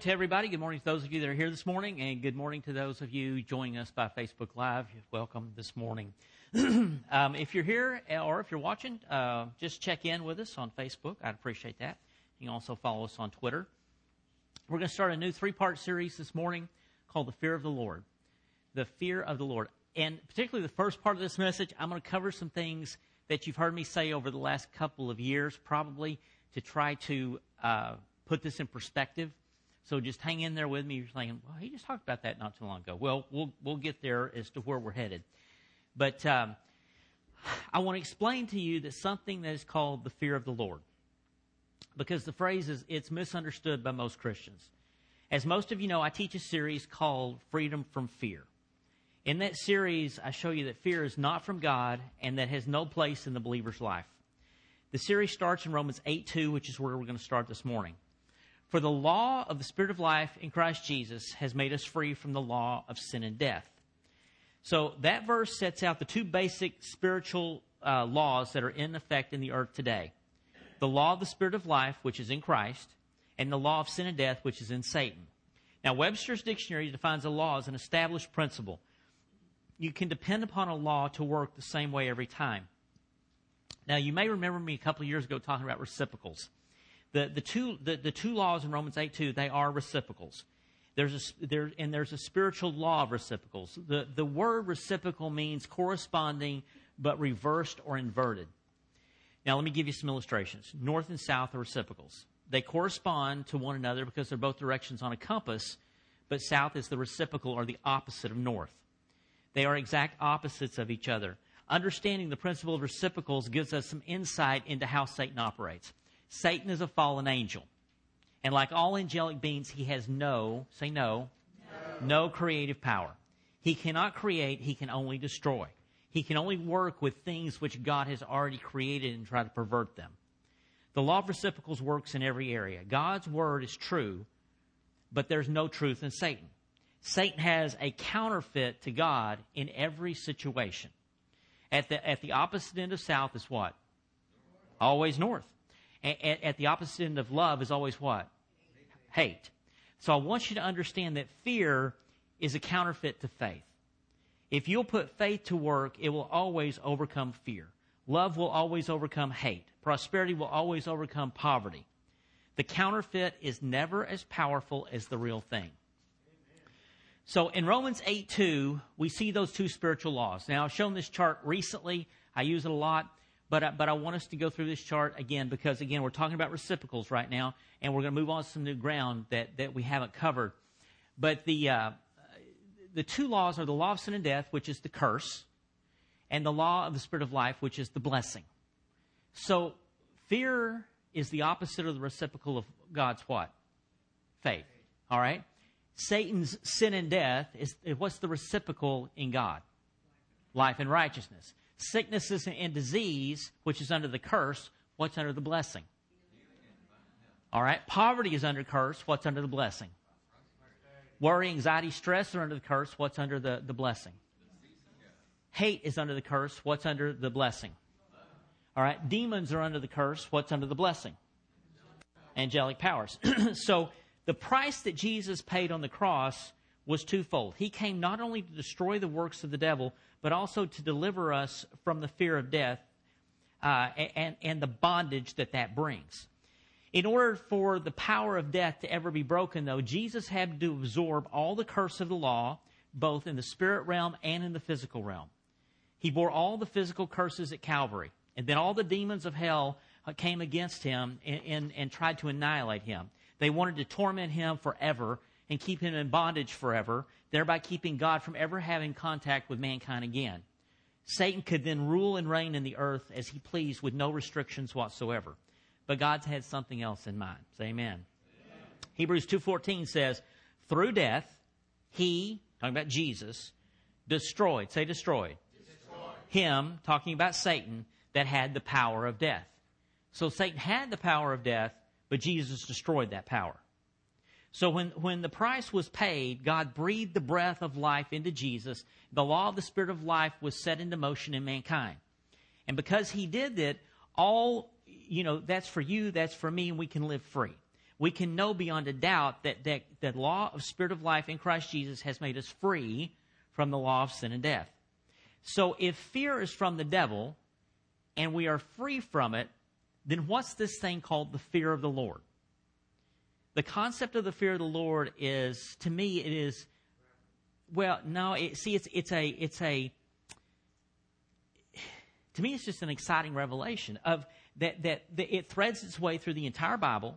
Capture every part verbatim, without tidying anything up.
to everybody. Good morning to those of you that are here this morning, and good morning to those of you joining us by Facebook Live. Welcome this morning. um, if you're here or if you're watching, uh, just check in with us on Facebook. I'd appreciate that. You can also follow us on Twitter. We're going to start a new three-part series this morning called The Fear of the Lord. The Fear of the Lord. And particularly the first part of this message, I'm going to cover some things that you've heard me say over the last couple of years, probably, to try to uh, put this in perspective. So just hang in there with me. You're thinking, well, he just talked about that not too long ago. Well, we'll we'll get there as to where we're headed. But um, I want to explain to you that something that is called the fear of the Lord. Because the phrase is, it's misunderstood by most Christians. As most of you know, I teach a series called Freedom from Fear. In that series, I show you that fear is not from God and that has no place in the believer's life. The series starts in Romans eight two, which is where we're going to start this morning. For the law of the Spirit of life in Christ Jesus has made us free from the law of sin and death. So that verse sets out the two basic spiritual uh, laws that are in effect in the earth today. The law of the Spirit of life, which is in Christ, and the law of sin and death, which is in Satan. Now, Webster's Dictionary defines a law as an established principle. You can depend upon a law to work the same way every time. Now, you may remember me a couple of years ago talking about reciprocals. The the two the, the two laws in Romans eight two, they are reciprocals. There's a there and there's a spiritual law of reciprocals. The the word reciprocal means corresponding but reversed or inverted. Now let me give you some illustrations. North and south are reciprocals. They correspond to one another because they're both directions on a compass, but south is the reciprocal or the opposite of north. They are exact opposites of each other. Understanding the principle of reciprocals gives us some insight into how Satan operates. Satan is a fallen angel. And like all angelic beings, he has no, say no, no, no creative power. He cannot create, he can only destroy. He can only work with things which God has already created and try to pervert them. The law of reciprocals works in every area. God's word is true, but there's no truth in Satan. Satan has a counterfeit to God in every situation. At the, at the opposite end of south is what? Always north. At, at the opposite end of love is always what? Hate. So I want you to understand that fear is a counterfeit to faith. If you'll put faith to work, it will always overcome fear. Love will always overcome hate. Prosperity will always overcome poverty. The counterfeit is never as powerful as the real thing. So in Romans eight two, we see those two spiritual laws. Now, I've shown this chart recently. I use it a lot. But I, but I want us to go through this chart again because, again, we're talking about reciprocals right now, and we're going to move on to some new ground that, that we haven't covered. But the uh, the two laws are the law of sin and death, which is the curse, and the law of the Spirit of life, which is the blessing. So fear is the opposite of the reciprocal of God's what? Faith. All right? Satan's sin and death is what's the reciprocal in God? Life and righteousness. Sicknesses and disease, which is under the curse, what's under the blessing? All right. Poverty is under curse. What's under the blessing? Worry, anxiety, stress are under the curse. What's under the, the blessing? Hate is under the curse. What's under the blessing? All right. Demons are under the curse. What's under the blessing? Angelic powers. So the price that Jesus paid on the cross was twofold. He came not only to destroy the works of the devil, but also to deliver us from the fear of death uh, and, and the bondage that that brings. In order for the power of death to ever be broken, though, Jesus had to absorb all the curse of the law, both in the spirit realm and in the physical realm. He bore all the physical curses at Calvary, and then all the demons of hell came against him and, and, and tried to annihilate him. They wanted to torment him forever and keep him in bondage forever, thereby keeping God from ever having contact with mankind again. Satan could then rule and reign in the earth as he pleased with no restrictions whatsoever. But God's had something else in mind. Say amen. Amen. Hebrews two fourteen says, through death, he, talking about Jesus, destroyed, say destroyed, destroyed, him, talking about Satan, that had the power of death. So Satan had the power of death, but Jesus destroyed that power. So when, when the price was paid, God breathed the breath of life into Jesus. The law of the Spirit of life was set into motion in mankind. And because he did that, all, you know, that's for you, that's for me, and we can live free. we can know beyond a doubt that that the law of Spirit of life in Christ Jesus has made us free from the law of sin and death. So if fear is from the devil and we are free from it, then what's this thing called the fear of the Lord? The concept of the fear of the Lord is, to me, it is, well, no, it, see, it's it's a, it's a, to me, it's just an exciting revelation of that, that, that it threads its way through the entire Bible.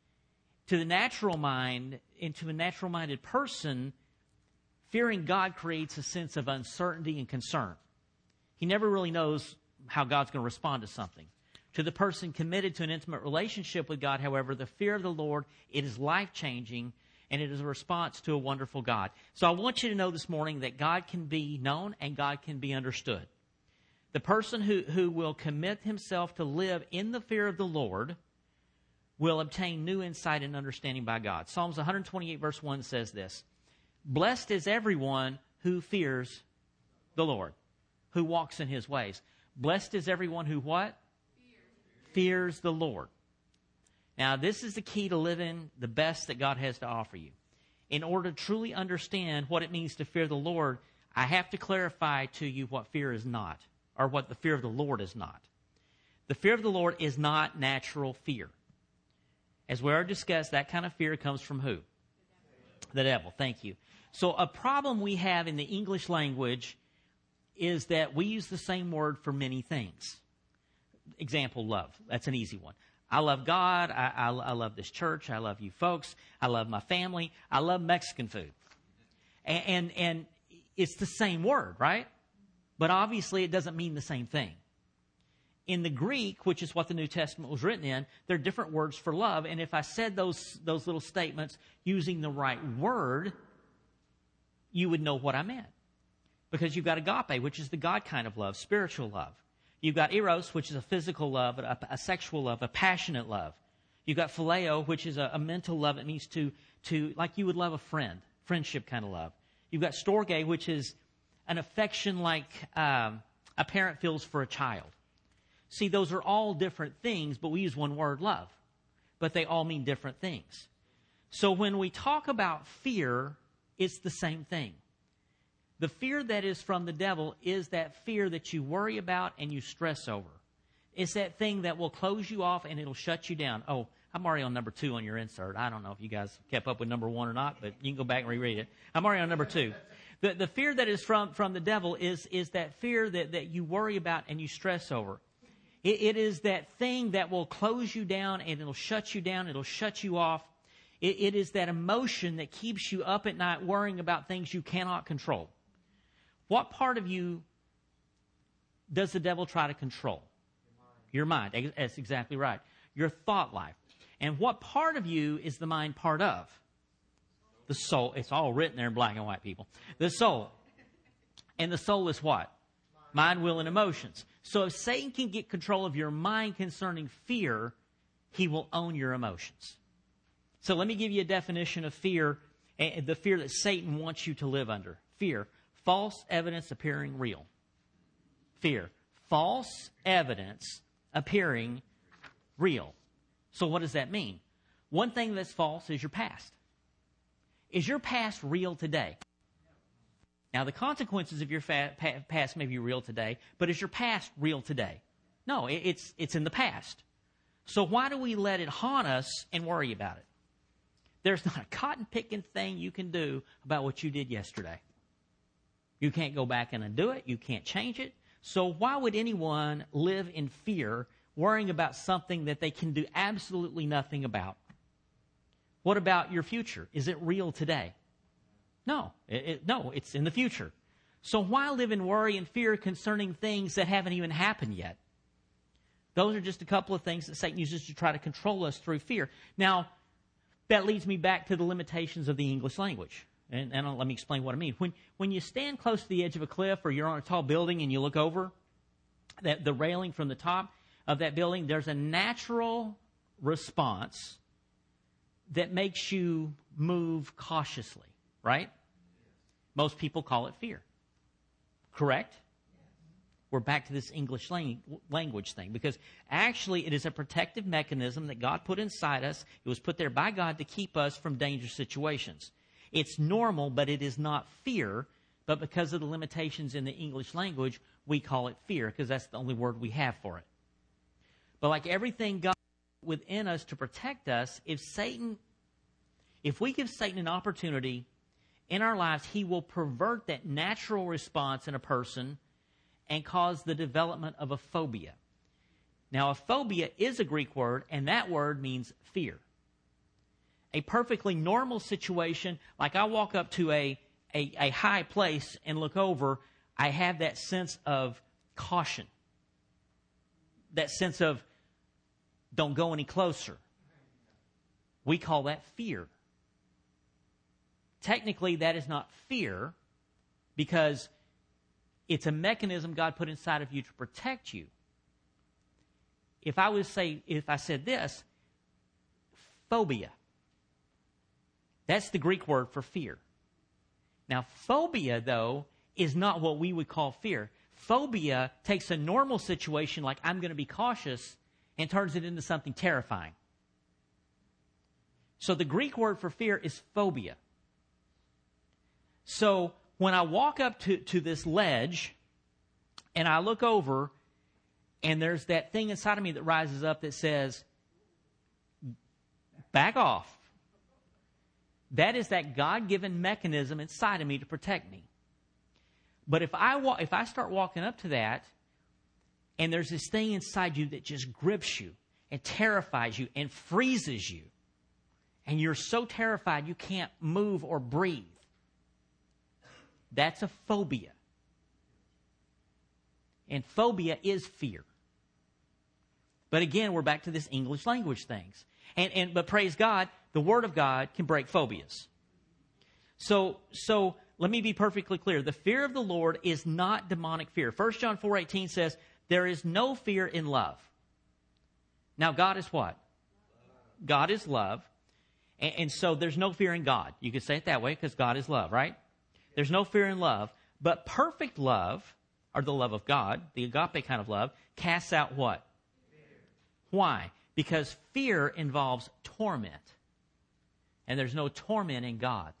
To the natural mind, and to a natural-minded person, fearing God creates a sense of uncertainty and concern. He never really knows how God's going to respond to something. To the person committed to an intimate relationship with God, however, the fear of the Lord, it is life-changing, and it is a response to a wonderful God. So I want you to know this morning that God can be known and God can be understood. The person who, who will commit himself to live in the fear of the Lord will obtain new insight and understanding by God. Psalms one twenty-eight verse one says this, "Blessed is everyone who fears the Lord, who walks in his ways." Blessed is everyone who what? Fears. Fears the Lord. Now, this is the key to living the best that God has to offer you. In order to truly understand what it means to fear the Lord, I have to clarify to you what fear is not, or what the fear of the Lord is not. The fear of the Lord is not natural fear. As we already discussed, that kind of fear comes from who? The devil. Thank you. So a problem we have in the English language is that we use the same word for many things. Example, love. That's an easy one. I love God. I, I, I love this church. I love you folks. I love my family. I love Mexican food. And, and, and it's the same word, right? But obviously it doesn't mean the same thing. In the Greek, which is what the New Testament was written in, there are different words for love. And if I said those, those little statements using the right word, you would know what I meant. Because you've got agape, which is the God kind of love, spiritual love. You've got eros, which is a physical love, a, a sexual love, a passionate love. You've got phileo, which is a, a mental love. It means to, to, like you would love a friend, friendship kind of love. You've got storge, which is an affection like um, a parent feels for a child. See, those are all different things, but we use one word, love. But they all mean different things. So when we talk about fear, it's the same thing. The fear that is from the devil is that fear that you worry about and you stress over. It's that thing that will close you off and it'll shut you down. Oh, I'm already on number two on your insert. I don't know if you guys kept up with number one or not, but you can go back and reread it. I'm already on number two. The, the fear that is from, from the devil is, is that fear that, that you worry about and you stress over. It, it is that thing that will close you down and it'll shut you down. It'll shut you off. It, it is that emotion that keeps you up at night worrying about things you cannot control. What part of you does the devil try to control? Your mind. Your mind. That's exactly right. Your thought life. And what part of you is the mind part of? The soul. It's all written there in black and white, people. The soul. And the soul is what? Mind, will, and emotions. So if Satan can get control of your mind concerning fear, he will own your emotions. So let me give you a definition of fear, the fear that Satan wants you to live under. Fear. False evidence appearing real. Fear. False evidence appearing real. So what does that mean? One thing that's false is your past. Is your past real today? Now, the consequences of your fa- pa- past may be real today, but is your past real today? No, it, it's, it's in the past. So why do we let it haunt us and worry about it? There's not a cotton-picking thing you can do about what you did yesterday. You can't go back and undo it. You can't change it. So why would anyone live in fear, worrying about something that they can do absolutely nothing about? What about your future? Is it real today? No. It, it, no, it's in the future. So why live in worry and fear concerning things that haven't even happened yet? Those are just a couple of things that Satan uses to try to control us through fear. Now, that leads me back to the limitations of the English language. And, and let me explain what I mean. When when you stand close to the edge of a cliff or you're on a tall building and you look over that the railing from the top of that building, there's a natural response that makes you move cautiously, right? Most people call it fear. Correct? we're back to this English lang- language thing. Because actually it is a protective mechanism that God put inside us. It was put there by God to keep us from dangerous situations. It's normal, but it is not fear. But because of the limitations in the English language, we call it fear because that's the only word we have for it. But like everything God put within us to protect us, if Satan, if we give Satan an opportunity in our lives, he will pervert that natural response in a person and cause the development of a phobia. Now, a phobia is a Greek word, and that word means fear. A perfectly normal situation, like I walk up to a, a, a high place and look over, I have that sense of caution. That sense of, don't go any closer. We call that fear. Technically, that is not fear because it's a mechanism God put inside of you to protect you. If I was say, if I said this, phobia. That's the Greek word for fear. Now, phobia, though, is not what we would call fear. Phobia takes a normal situation like I'm going to be cautious and turns it into something terrifying. So the Greek word for fear is phobia. So when I walk up to, to this ledge and I look over and there's that thing inside of me that rises up that says, back off. That is that God-given mechanism inside of me to protect me. But if I wa- if I start walking up to that and there's this thing inside you that just grips you and terrifies you and freezes you, and you're so terrified you can't move or breathe, that's a phobia. And phobia is fear. But again, we're back to this English language things. And, and but praise God, the Word of God can break phobias. So, so let me be perfectly clear. The fear of the Lord is not demonic fear. First John four eighteen says, there is no fear in love. Now, God is what? God is love. And, and so there's no fear in God. You could say it that way because God is love, right? There's no fear in love. But perfect love, or the love of God, the agape kind of love, casts out what? Fear. Why? Because fear involves torment. And there's no torment in God.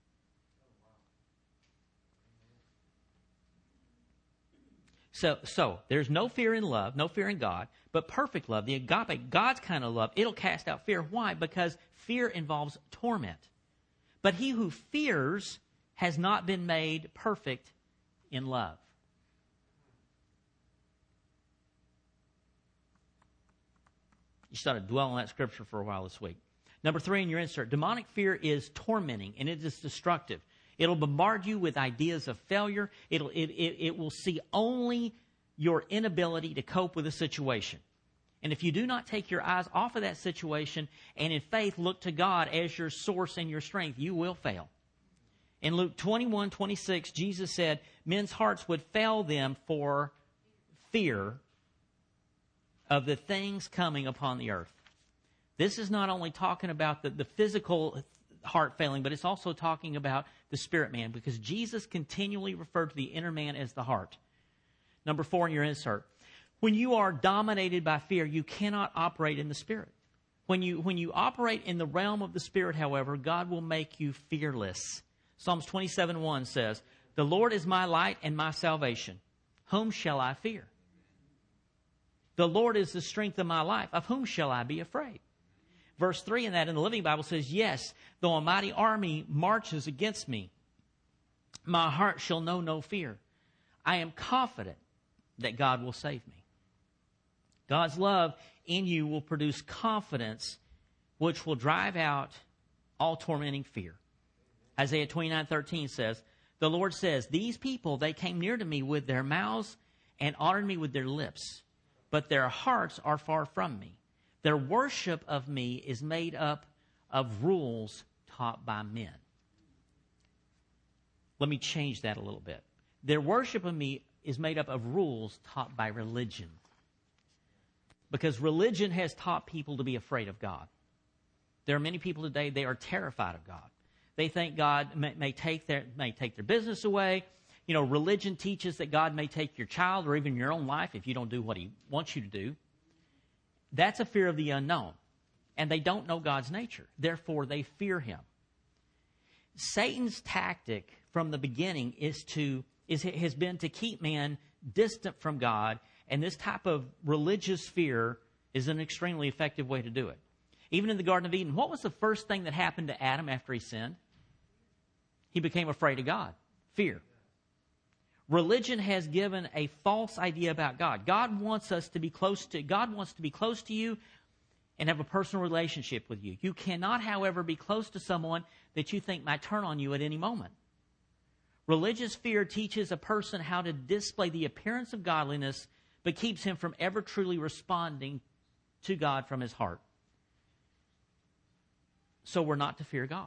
So, so there's no fear in love, no fear in God, but perfect love, the agape, God's kind of love, it'll cast out fear. Why? Because fear involves torment. But he who fears has not been made perfect in love. You started dwelling on that scripture for a while this week. Number three in your insert, demonic fear is tormenting and it is destructive. It'll bombard you with ideas of failure. It'll, it, it, it will see only your inability to cope with a situation. And if you do not take your eyes off of that situation and in faith look to God as your source and your strength, you will fail. In Luke twenty-one twenty-six, Jesus said, men's hearts would fail them for fear of the things coming upon the earth. This is not only talking about the, the physical heart failing, but it's also talking about the spirit man, because Jesus continually referred to the inner man as the heart. Number four in your insert. When you are dominated by fear, you cannot operate in the spirit. When you, when you operate in the realm of the spirit, however, God will make you fearless. Psalms twenty-seven one says, the Lord is my light and my salvation. Whom shall I fear? The Lord is the strength of my life. Of whom shall I be afraid? Verse three in that in the Living Bible says, yes, though a mighty army marches against me, my heart shall know no fear. I am confident that God will save me. God's love in you will produce confidence, which will drive out all tormenting fear. Isaiah twenty-nine thirteen says, the Lord says, these people, they came near to me with their mouths and honored me with their lips, but their hearts are far from me. Their worship of me is made up of rules taught by men. Let me change that a little bit. Their worship of me is made up of rules taught by religion. Because religion has taught people to be afraid of God. There are many people today, they are terrified of God. They think God may, may take their may take their business away. You know, religion teaches that God may take your child or even your own life if you don't do what he wants you to do. That's a fear of the unknown. And they don't know God's nature. Therefore, they fear him. Satan's tactic from the beginning is to is has been to keep man distant from God, and this type of religious fear is an extremely effective way to do it. Even in the Garden of Eden, what was the first thing that happened to Adam after he sinned? He became afraid of God. Fear. Religion has given a false idea about God. God wants us to be close to God wants to be close to you and have a personal relationship with you. You cannot, however, be close to someone that you think might turn on you at any moment. Religious fear teaches a person how to display the appearance of godliness, but keeps him from ever truly responding to God from his heart. So we're not to fear God.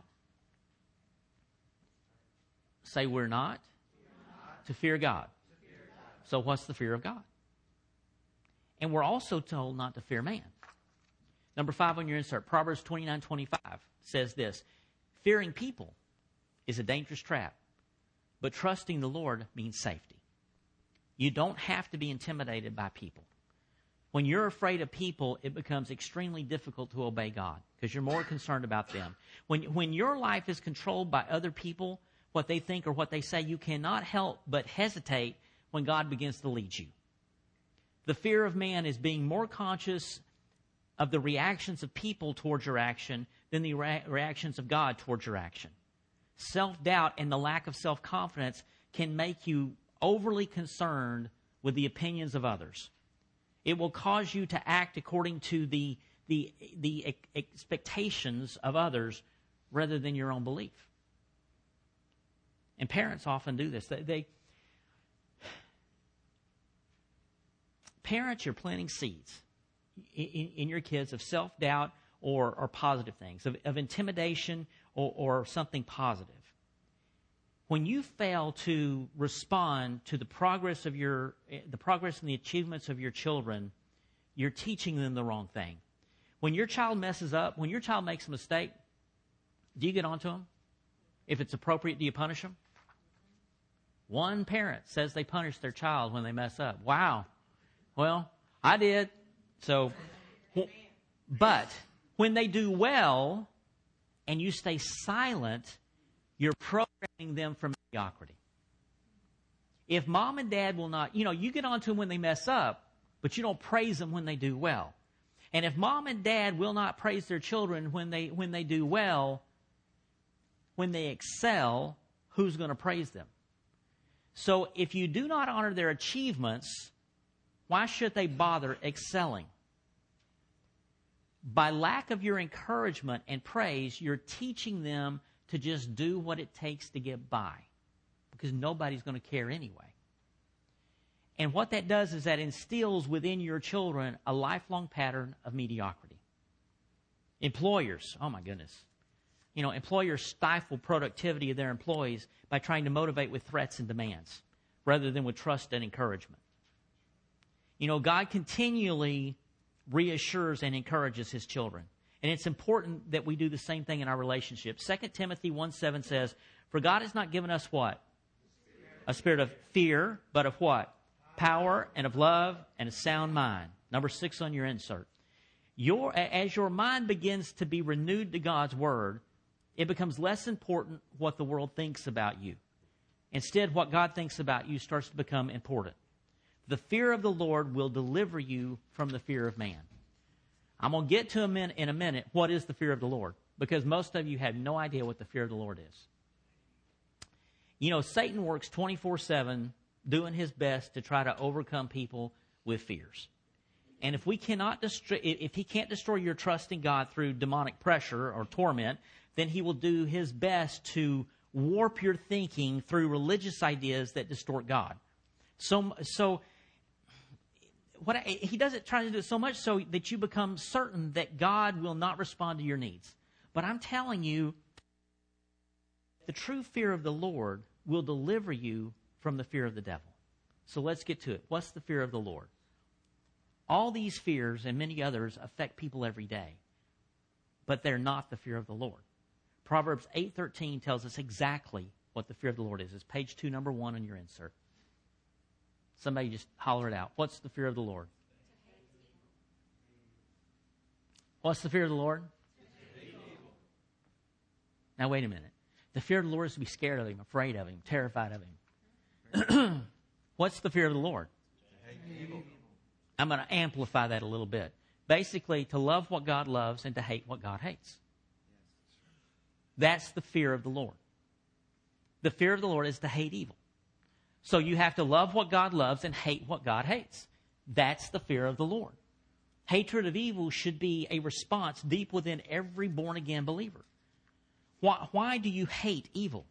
Say we're not, we're not. To fear God. To fear God. So what's the fear of God? And we're also told not to fear man. Number five on your insert, Proverbs twenty-nine twenty-five says this: fearing people is a dangerous trap, but trusting the Lord means safety. You don't have to be intimidated by people. When you're afraid of people, it becomes extremely difficult to obey God because you're more concerned about them. When, when your life is controlled by other people, what they think or what they say, you cannot help but hesitate when God begins to lead you. The fear of man is being more conscious of the reactions of people towards your action than the re- reactions of God towards your action. Self-doubt and the lack of self-confidence can make you overly concerned with the opinions of others. It will cause you to act according to the, the, the expectations of others rather than your own belief. And parents often do this. They, they Parents, you're planting seeds in, in your kids of self-doubt or, or positive things, of, of intimidation or, or something positive. When you fail to respond to the progress of your, the progress and the achievements of your children, you're teaching them the wrong thing. When your child messes up, when your child makes a mistake, do you get on to them? If it's appropriate, do you punish them? One parent says they punish their child when they mess up. Wow. Well, I did. So, but when they do well and you stay silent, you're programming them for mediocrity. If mom and dad will not, you know, you get on to them when they mess up, but you don't praise them when they do well. And if mom and dad will not praise their children when they when they do well, when they excel, who's going to praise them? So if you do not honor their achievements, why should they bother excelling? By lack of your encouragement and praise, you're teaching them to just do what it takes to get by, because nobody's going to care anyway. And what that does is that instills within your children a lifelong pattern of mediocrity. Employers, oh my goodness. You know, employers stifle productivity of their employees by trying to motivate with threats and demands rather than with trust and encouragement. You know, God continually reassures and encourages his children. And it's important that we do the same thing in our relationships. Second Timothy one seven says, for God has not given us what? A spirit of fear, but of what? Power and of love and a sound mind. Number six on your insert. Your, as your mind begins to be renewed to God's word, it becomes less important what the world thinks about you. Instead, what God thinks about you starts to become important. The fear of the Lord will deliver you from the fear of man. I'm going to get to him in, in a minute. What is the fear of the Lord? Because most of you have no idea what the fear of the Lord is. You know, Satan works twenty-four seven doing his best to try to overcome people with fears. And if we cannot destroy, if he can't destroy your trust in God through demonic pressure or torment, then he will do his best to warp your thinking through religious ideas that distort God. So, so what I, he does it, trying to do it so much so that you become certain that God will not respond to your needs. But I'm telling you, the true fear of the Lord will deliver you from the fear of the devil. So let's get to it. What's the fear of the Lord? All these fears and many others affect people every day, but they're not the fear of the Lord. Proverbs eight thirteen tells us exactly what the fear of the Lord is. It's page two, number one on your insert. Somebody just holler it out. What's the fear of the Lord? What's the fear of the Lord? Now, wait a minute. The fear of the Lord is to be scared of Him, afraid of Him, terrified of Him. What's the fear of the Lord? I'm going to amplify that a little bit. Basically, to love what God loves and to hate what God hates. That's the fear of the Lord. The fear of the Lord is to hate evil. So you have to love what God loves and hate what God hates. That's the fear of the Lord. Hatred of evil should be a response deep within every born-again believer. Why, why do you hate evil?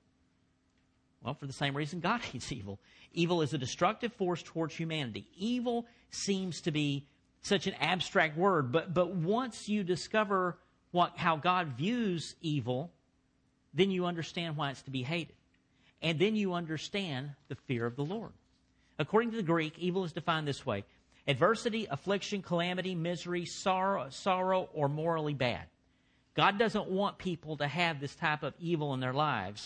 Well, for the same reason God hates evil. Evil is a destructive force towards humanity. Evil seems to be such an abstract word, but, but once you discover what, how God views evil, then you understand why it's to be hated. And then you understand the fear of the Lord. According to the Greek, evil is defined this way: adversity, affliction, calamity, misery, sorrow, sorrow, or morally bad. God doesn't want people to have this type of evil in their lives.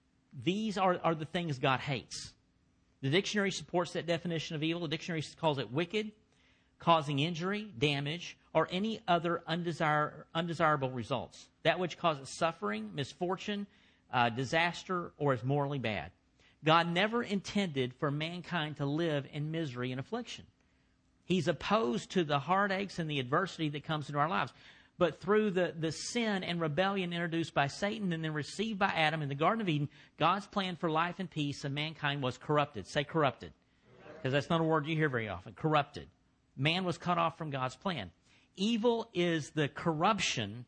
These are, are the things God hates. The dictionary supports that definition of evil. The dictionary calls it wicked, causing injury, damage, or any other undesir- undesirable results. That which causes suffering, misfortune, uh, disaster, or is morally bad. God never intended for mankind to live in misery and affliction. He's opposed to the heartaches and the adversity that comes into our lives. But through the, the sin and rebellion introduced by Satan and then received by Adam in the Garden of Eden, God's plan for life and peace of mankind was corrupted. Say corrupted. Because that's not a word you hear very often. Corrupted. Man was cut off from God's plan. Evil is the corruption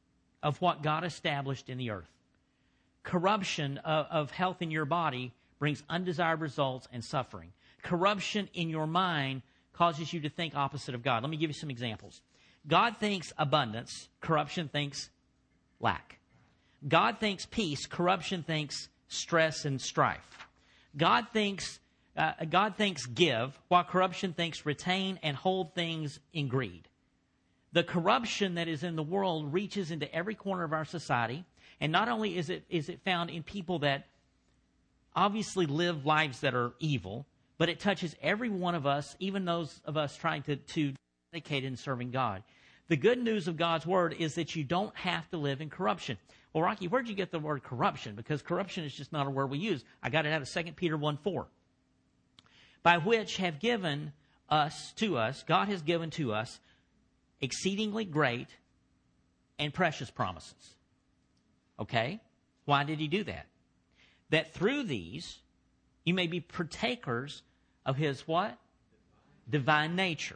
of what God established in the earth. Corruption of, of health in your body brings undesired results and suffering. Corruption in your mind causes you to think opposite of God. Let me give you some examples. God thinks abundance, corruption thinks lack. God thinks peace, corruption thinks stress and strife. God thinks uh, God thinks give, while corruption thinks retain and hold things in greed. The corruption that is in the world reaches into every corner of our society, and not only is it is it found in people that obviously live lives that are evil, but it touches every one of us, even those of us trying to, to dedicate in serving God. The good news of God's Word is that you don't have to live in corruption. Well, Rocky, where'd you get the word corruption? Because corruption is just not a word we use. I got it out of Second Peter one four. By which have given us, to us, God has given to us exceedingly great and precious promises. Okay? Why did He do that? That through these, you may be partakers of His what? Divine nature.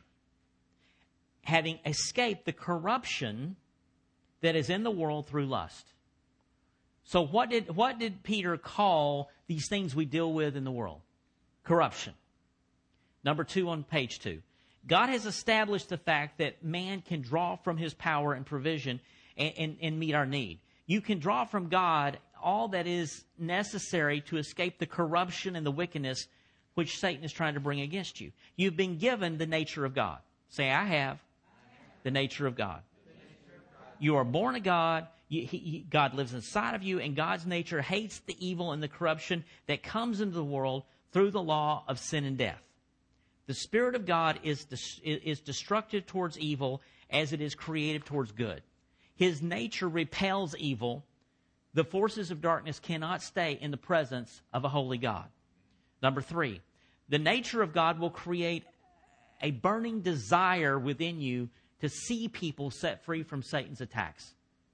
Having escaped the corruption that is in the world through lust. So what did what did Peter call these things we deal with in the world? Corruption. Number two on page two. God has established the fact that man can draw from His power and provision and, and, and meet our need. You can draw from God all that is necessary to escape the corruption and the wickedness which Satan is trying to bring against you. You've been given the nature of God. Say, I have the nature of God. You are born of God. You, he, he, God lives inside of you, and God's nature hates the evil and the corruption that comes into the world through the law of sin and death. The Spirit of God is, is destructive towards evil as it is creative towards good. His nature repels evil. The forces of darkness cannot stay in the presence of a holy God. Number three, the nature of God will create a burning desire within you to see people set free from Satan's attacks.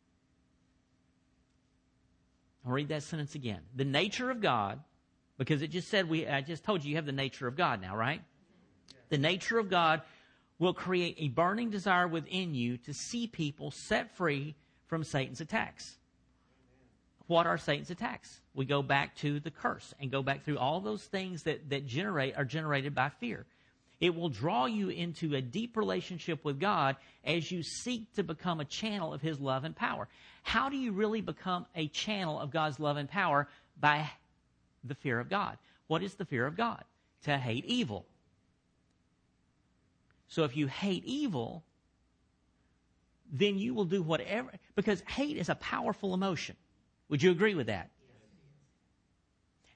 I'll read that sentence again. The nature of God, because it just said, we. I just told you you have the nature of God now, right? The nature of God will create a burning desire within you to see people set free from Satan's attacks. What are Satan's attacks? We go back to the curse and go back through all those things that, that generate are generated by fear. It will draw you into a deep relationship with God as you seek to become a channel of His love and power. How do you really become a channel of God's love and power? By the fear of God. What is the fear of God? To hate evil. So if you hate evil, then you will do whatever, because hate is a powerful emotion. Would you agree with that?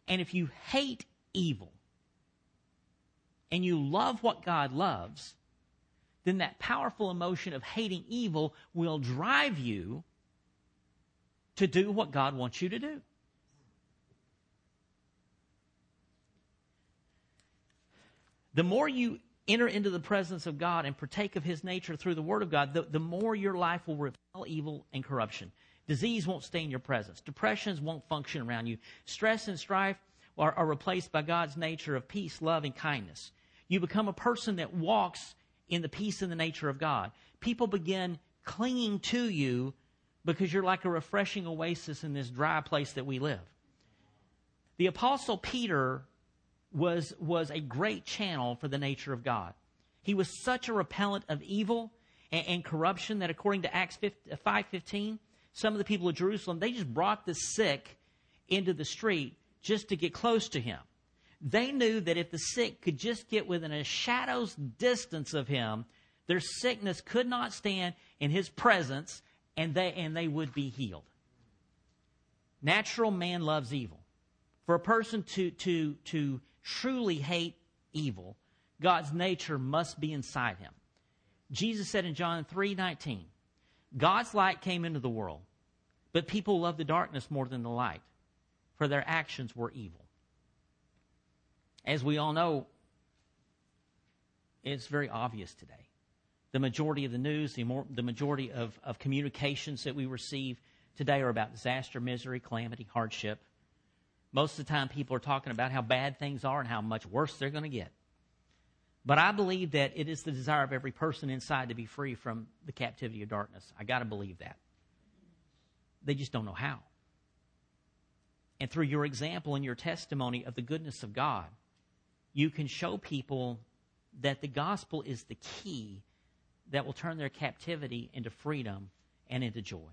And if you hate evil and you love what God loves, then that powerful emotion of hating evil will drive you to do what God wants you to do. The more you enter into the presence of God and partake of His nature through the Word of God, the, the more your life will repel evil and corruption. Disease won't stay in your presence. Depressions won't function around you. Stress and strife are, are replaced by God's nature of peace, love, and kindness. You become a person that walks in the peace and the nature of God. People begin clinging to you because you're like a refreshing oasis in this dry place that we live. The Apostle Peter was, was a great channel for the nature of God. He was such a repellent of evil and, and corruption that according to Acts five fifteen, some of the people of Jerusalem, they just brought the sick into the street just to get close to him. They knew that if the sick could just get within a shadow's distance of him, their sickness could not stand in his presence, and they and they would be healed. Natural man loves evil. For a person to, to, to truly hate evil, God's nature must be inside him. Jesus said in John three nineteen, God's light came into the world, but people loved the darkness more than the light, for their actions were evil. As we all know, it's very obvious today. The majority of the news, the, more, the majority of, of communications that we receive today are about disaster, misery, calamity, hardship. Most of the time people are talking about how bad things are and how much worse they're going to get. But I believe that it is the desire of every person inside to be free from the captivity of darkness. I got to believe that. They just don't know how. And through your example and your testimony of the goodness of God, you can show people that the gospel is the key that will turn their captivity into freedom and into joy.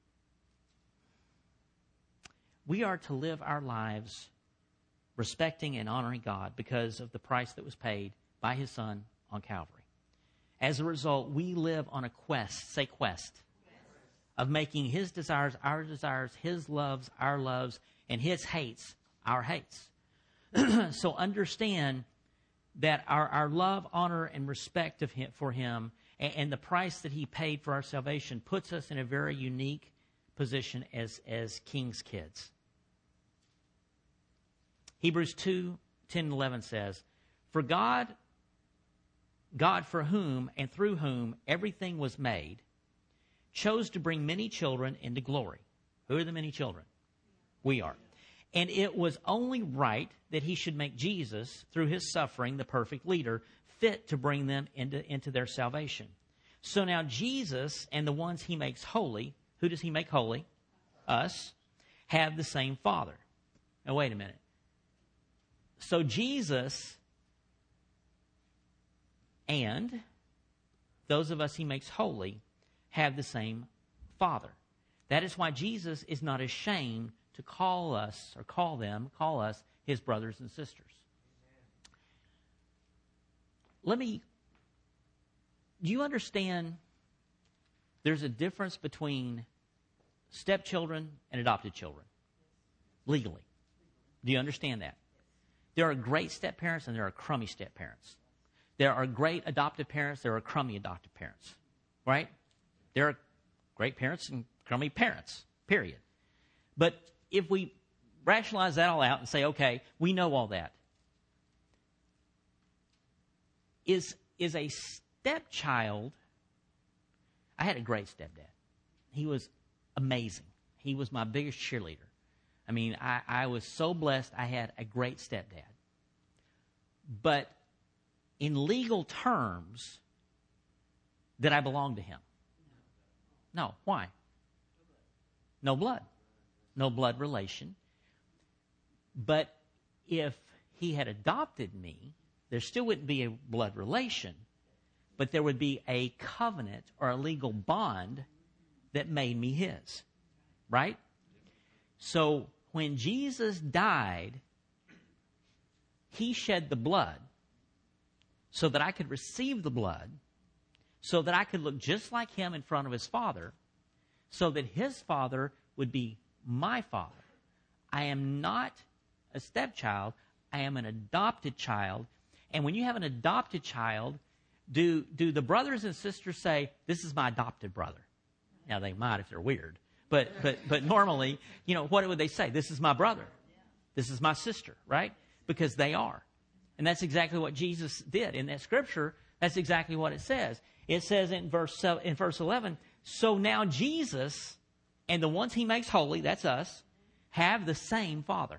We are to live our lives respecting and honoring God because of the price that was paid by His Son on Calvary. As a result, we live on a quest, say quest, of making His desires our desires, His loves our loves, and His hates our hates. So understand that our, our love, honor, and respect of him, for Him and, and the price that He paid for our salvation puts us in a very unique position as, as King's kids. Hebrews two, ten and eleven says, For God, God for whom and through whom everything was made, chose to bring many children into glory. Who are the many children? We are. And it was only right that He should make Jesus, through His suffering, the perfect leader, fit to bring them into, into their salvation. So now Jesus and the ones He makes holy, who does He make holy? Us, have the same Father. Now wait a minute. So Jesus and those of us He makes holy have the same Father. That is why Jesus is not ashamed to call us, or call them, call us His brothers and sisters. Let me, do you understand there's a difference between stepchildren and adopted children? Legally. Do you understand that? There are great step-parents and there are crummy step-parents. There are great adoptive parents, there are crummy adoptive parents. Right? There are great parents and crummy parents, period. But if we rationalize that all out and say, okay, we know all that, is, is a stepchild, I had a great stepdad. He was amazing. He was my biggest cheerleader. I mean, I, I was so blessed I had a great stepdad. But in legal terms, did I belong to him? No. Why? No blood. No blood relation. But if he had adopted me, there still wouldn't be a blood relation, but there would be a covenant or a legal bond that made me his. Right? So when Jesus died, He shed the blood so that I could receive the blood, so that I could look just like Him in front of His Father, so that His Father would be my Father. I am not a stepchild. I am an adopted child. And when you have an adopted child, do, do the brothers and sisters say, this is my adopted brother? Now, they might if they're weird. But, but, but normally, you know, what would they say? This is my brother. This is my sister, right? Because they are. And that's exactly what Jesus did. In that scripture, that's exactly what it says. It says in verse, in verse eleven, so now Jesus and the ones he makes holy, that's us, have the same Father.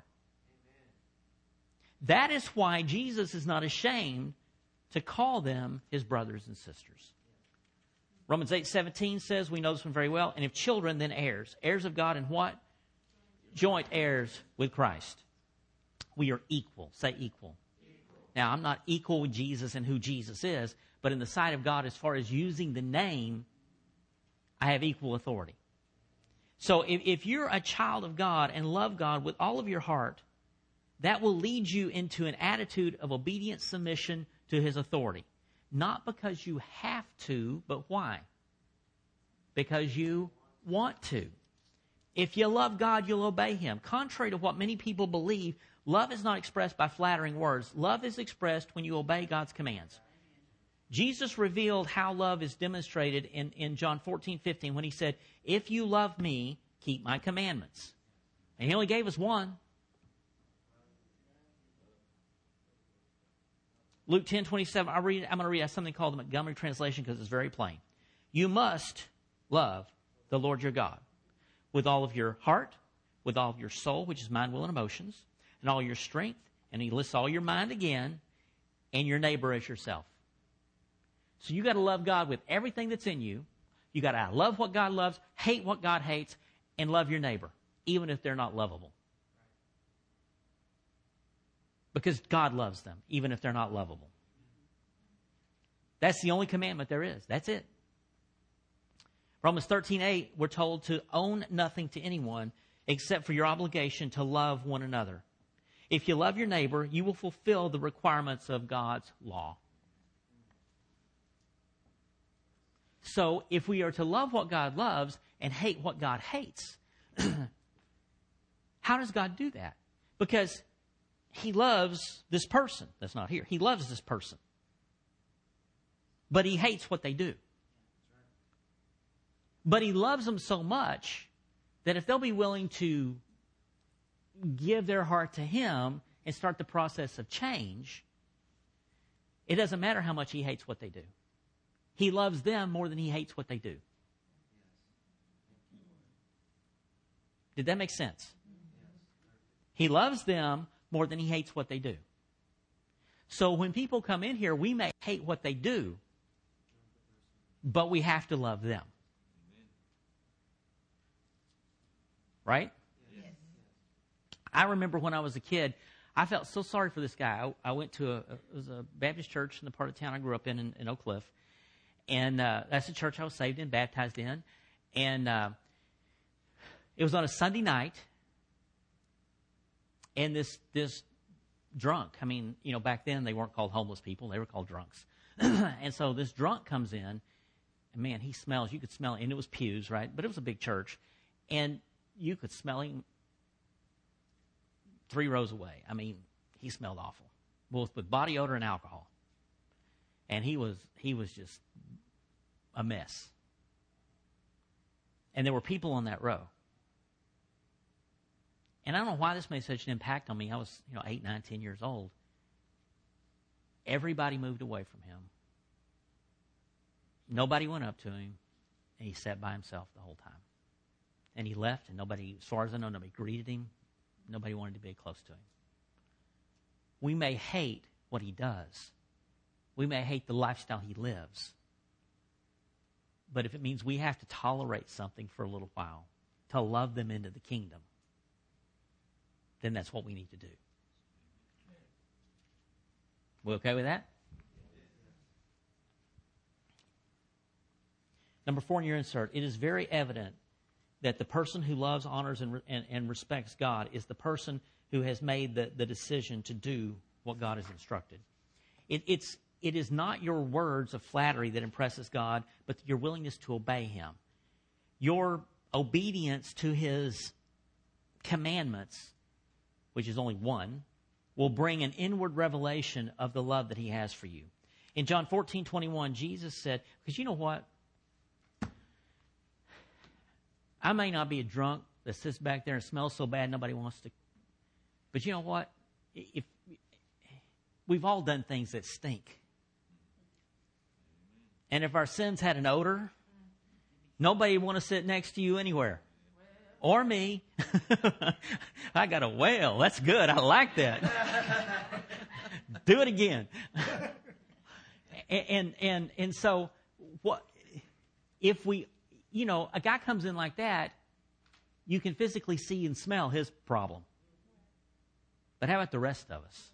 That is why Jesus is not ashamed to call them his brothers and sisters. Romans eight seventeen says, we know this one very well, and if children, then heirs. Heirs of God and what? Joint heirs with Christ. We are equal. Say equal. equal. Now, I'm not equal with Jesus and who Jesus is, but in the sight of God, as far as using the name, I have equal authority. So if, if you're a child of God and love God with all of your heart, that will lead you into an attitude of obedient submission to his authority. Not because you have to, but why? Because you want to. If you love God, you'll obey him. Contrary to what many people believe, love is not expressed by flattering words. Love is expressed when you obey God's commands. Jesus revealed how love is demonstrated in, in John fourteen fifteen when he said, if you love me, keep my commandments. And he only gave us one. Luke ten twenty-seven, I read, I'm going to read something called the Montgomery translation because it's very plain. You must love the Lord your God with all of your heart, with all of your soul, which is mind, will, and emotions, and all your strength, and he lists all your mind again, and your neighbor as yourself. So you got to love God with everything that's in you. You got to love what God loves, hate what God hates, and love your neighbor, even if they're not lovable. Because God loves them, even if they're not lovable. That's the only commandment there is. That's it. Romans thirteen eight, we're told to own nothing to anyone except for your obligation to love one another. If you love your neighbor, you will fulfill the requirements of God's law. So if we are to love what God loves and hate what God hates, how does God do that? Because he loves this person that's not here. He loves this person. But he hates what they do. But he loves them so much that if they'll be willing to give their heart to him and start the process of change, it doesn't matter how much he hates what they do. He loves them more than he hates what they do. Did that make sense? He loves them more than he hates what they do. So when people come in here, we may hate what they do, but we have to love them. Right? Yes. I remember when I was a kid, I felt so sorry for this guy. I, I went to a, it was a Baptist church in the part of town I grew up in, in, in Oak Cliff. And uh, that's the church I was saved in, baptized in. And uh, it was on a Sunday night. And this this drunk, I mean, you know, back then they weren't called homeless people. They were called drunks. And so this drunk comes in. And man, he smells. You could smell it. And it was pews, right? But it was a big church. And you could smell him three rows away. I mean, he smelled awful, both with body odor and alcohol. And he was he was just a mess. And there were people on that row. And I don't know why this made such an impact on me. I was, you know, eight, nine, ten years old. Everybody moved away from him. Nobody went up to him, and he sat by himself the whole time. And he left, and nobody, as far as I know, nobody greeted him. Nobody wanted to be close to him. We may hate what he does. We may hate the lifestyle he lives. But if it means we have to tolerate something for a little while to love them into the kingdom, then that's what we need to do. We okay with that? Number four in your insert, it is very evident that the person who loves, honors, and, and, and respects God is the person who has made the, the decision to do what God has instructed. It, it's, it is not your words of flattery that impresses God, but your willingness to obey him. Your obedience to his commandments which is only one, will bring an inward revelation of the love that he has for you. In John fourteen twenty-one, Jesus said, because you know what? I may not be a drunk that sits back there and smells so bad nobody wants to. But you know what? If we've all done things that stink. And if our sins had an odor, nobody would want to sit next to you anywhere. Or me. I got a whale. That's good. I like that. Do it again. and, and and and so what if we, you know, a guy comes in like that, you can physically see and smell his problem. But how about the rest of us?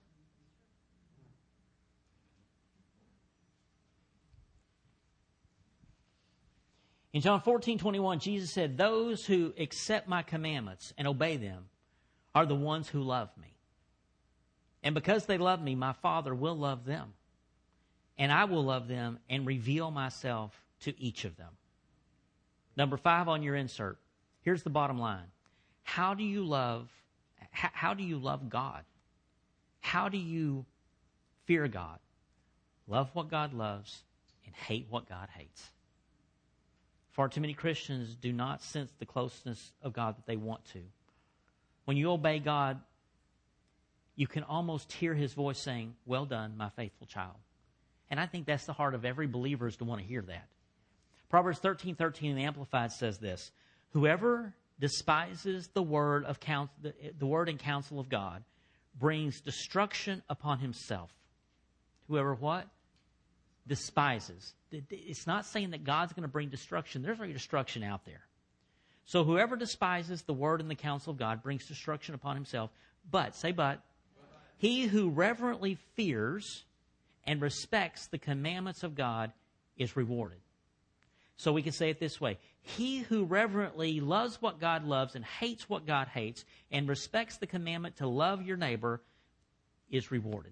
In John fourteen twenty-one, Jesus said, those who accept my commandments and obey them are the ones who love me. And because they love me, my Father will love them. And I will love them and reveal myself to each of them. Number five on your insert. Here's the bottom line. How do you love, how, how do you love God? How do you fear God? Love what God loves and hate what God hates. Far too many Christians do not sense the closeness of God that they want to. When you obey God, you can almost hear his voice saying, well done, my faithful child. And I think that's the heart of every believer, is to want to hear that. Proverbs thirteen thirteen in the Amplified says this, whoever despises the word of counsel, the, the word and counsel of God brings destruction upon himself. Whoever what? Despises. It's not saying that God's going to bring destruction. There's already destruction out there. So whoever despises the word and the counsel of God brings destruction upon himself. But, say but, he who reverently fears and respects the commandments of God is rewarded. So we can say it this way. He who reverently loves what God loves and hates what God hates and respects the commandment to love your neighbor is rewarded.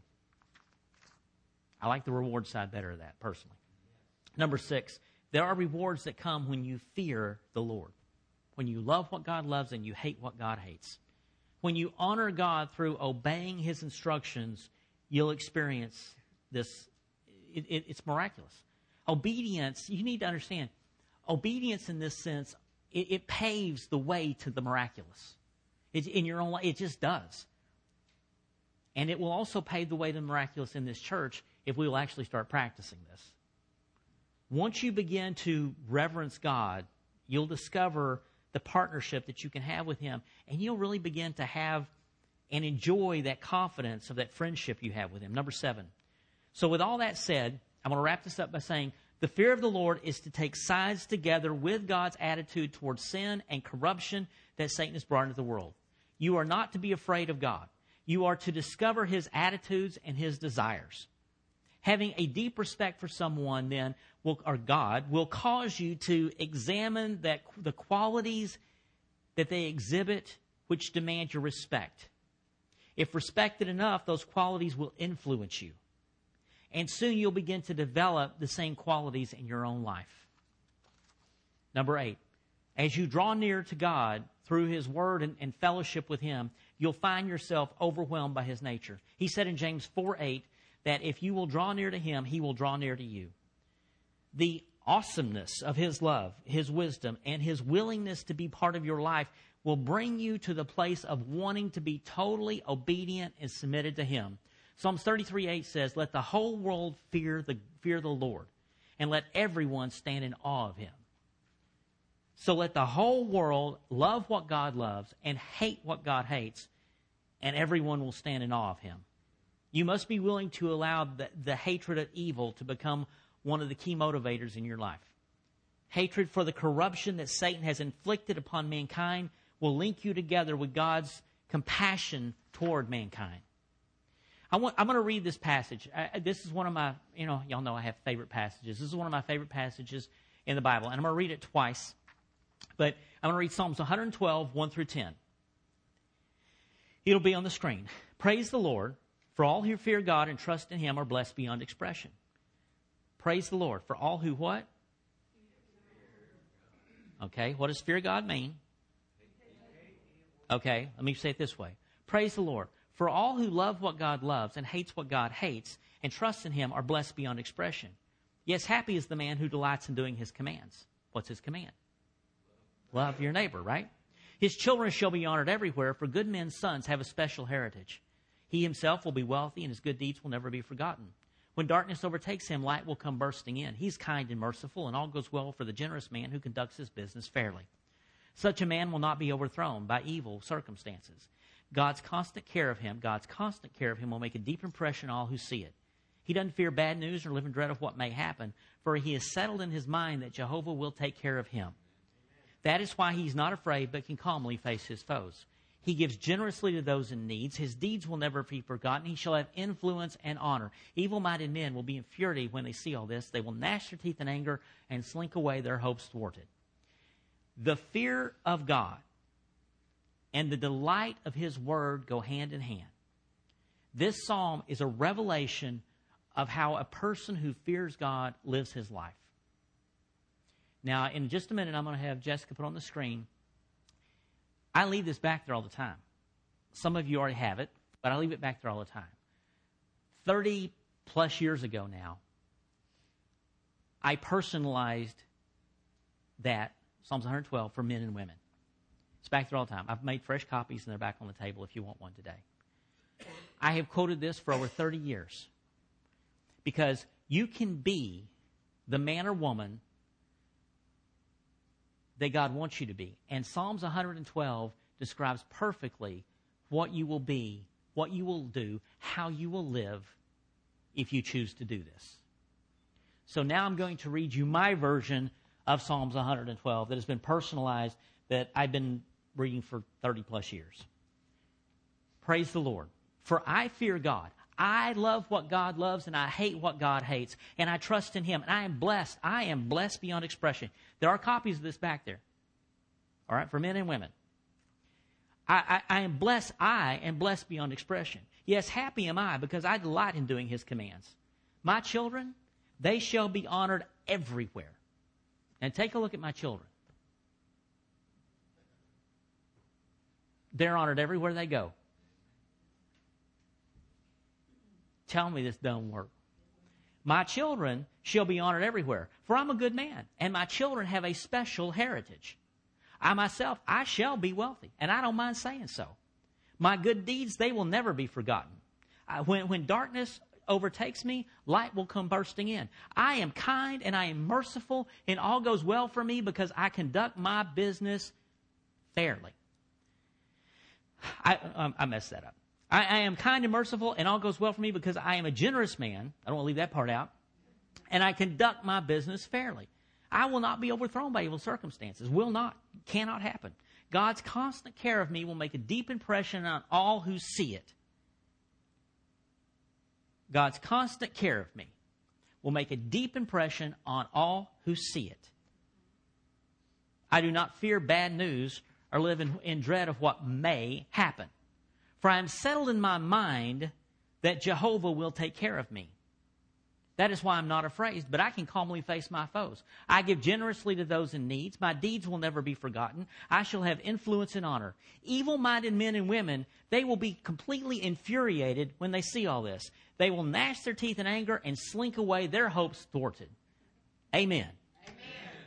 I like the reward side better of that, personally. Number six, there are rewards that come when you fear the Lord. When you love what God loves and you hate what God hates. When you honor God through obeying his instructions, you'll experience this. It, it, it's miraculous. Obedience, you need to understand, obedience in this sense, it, it paves the way to the miraculous. It, in your own life, it just does. And it will also pave the way to the miraculous in this church if we will actually start practicing this. Once you begin to reverence God, you'll discover the partnership that you can have with him, and you'll really begin to have and enjoy that confidence of that friendship you have with him. Number seven. So with all that said, I'm going to wrap this up by saying the fear of the Lord is to take sides together with God's attitude towards sin and corruption that Satan has brought into the world. You are not to be afraid of God. You are to discover his attitudes and his desires. Having a deep respect for someone then, will, or God, will cause you to examine that the qualities that they exhibit which demand your respect. If respected enough, those qualities will influence you. And soon you'll begin to develop the same qualities in your own life. Number eight, as you draw near to God through his word and, and fellowship with him, you'll find yourself overwhelmed by his nature. He said in James four eight that if you will draw near to him, he will draw near to you. The awesomeness of his love, his wisdom, and his willingness to be part of your life will bring you to the place of wanting to be totally obedient and submitted to him. Psalms thirty-three eight says, let the whole world fear the, fear the Lord, and let everyone stand in awe of him. So let the whole world love what God loves and hate what God hates, and everyone will stand in awe of him. You must be willing to allow the, the hatred of evil to become one of the key motivators in your life. Hatred for the corruption that Satan has inflicted upon mankind will link you together with God's compassion toward mankind. I want, I'm going to read this passage. I, this is one of my, you know, y'all know I have favorite passages. This is one of my favorite passages in the Bible, and I'm going to read it twice. But I'm going to read Psalms one twelve, one through ten. It'll be on the screen. Praise the Lord, for all who fear God and trust in him are blessed beyond expression. Praise the Lord, for all who what? Okay, what does fear God mean? Okay, let me say it this way. Praise the Lord. For all who love what God loves and hates what God hates and trusts in him are blessed beyond expression. Yes, happy is the man who delights in doing his commands. What's his command? Love your neighbor, right? His children shall be honored everywhere, for good men's sons have a special heritage. He himself will be wealthy, and his good deeds will never be forgotten. When darkness overtakes him, light will come bursting in. He's kind and merciful, and all goes well for the generous man who conducts his business fairly. Such a man will not be overthrown by evil circumstances. God's constant care of him, God's constant care of him will make a deep impression on all who see it. He doesn't fear bad news or live in dread of what may happen, for he has settled in his mind that Jehovah will take care of him. That is why he's not afraid, but can calmly face his foes. He gives generously to those in need. His deeds will never be forgotten. He shall have influence and honor. Evil-minded men will be infuriated when they see all this. They will gnash their teeth in anger and slink away, their hopes thwarted. The fear of God and the delight of his word go hand in hand. This psalm is a revelation of how a person who fears God lives his life. Now, in just a minute, I'm going to have Jessica put on the screen. I leave this back there all the time. Some of you already have it, but I leave it back there all the time. thirty plus years ago now, I personalized that, Psalms one twelve, for men and women. It's back there all the time. I've made fresh copies, and they're back on the table if you want one today. I have quoted this for over thirty years because you can be the man or woman that God wants you to be. And Psalms one twelve describes perfectly what you will be, what you will do, how you will live if you choose to do this. So now I'm going to read you my version of Psalms one twelve that has been personalized, that I've been reading for thirty plus years. Praise the Lord. For I fear God. I love what God loves, and I hate what God hates, and I trust in him, and I am blessed. I am blessed beyond expression. There are copies of this back there, all right, for men and women. I, I, I am blessed. I am blessed beyond expression. Yes, happy am I, because I delight in doing his commands. My children, they shall be honored everywhere. And take a look at my children. They're honored everywhere they go. Tell me this don't work. My children shall be honored everywhere, for I'm a good man, and my children have a special heritage. I myself, I shall be wealthy, and I don't mind saying so. My good deeds, they will never be forgotten. I, when, when darkness overtakes me, light will come bursting in. I am kind and I am merciful, and all goes well for me because I conduct my business fairly. I, um, I messed that up. I, I am kind and merciful, and all goes well for me because I am a generous man. I don't want to leave that part out. And I conduct my business fairly. I will not be overthrown by evil circumstances. Will not. Cannot happen. God's constant care of me will make a deep impression on all who see it. God's constant care of me will make a deep impression on all who see it. I do not fear bad news or live in, in dread of what may happen. For I am settled in my mind that Jehovah will take care of me. That is why I'm not afraid, but I can calmly face my foes. I give generously to those in need. My deeds will never be forgotten. I shall have influence and honor. Evil-minded men and women, they will be completely infuriated when they see all this. They will gnash their teeth in anger and slink away, their hopes thwarted. Amen. Amen.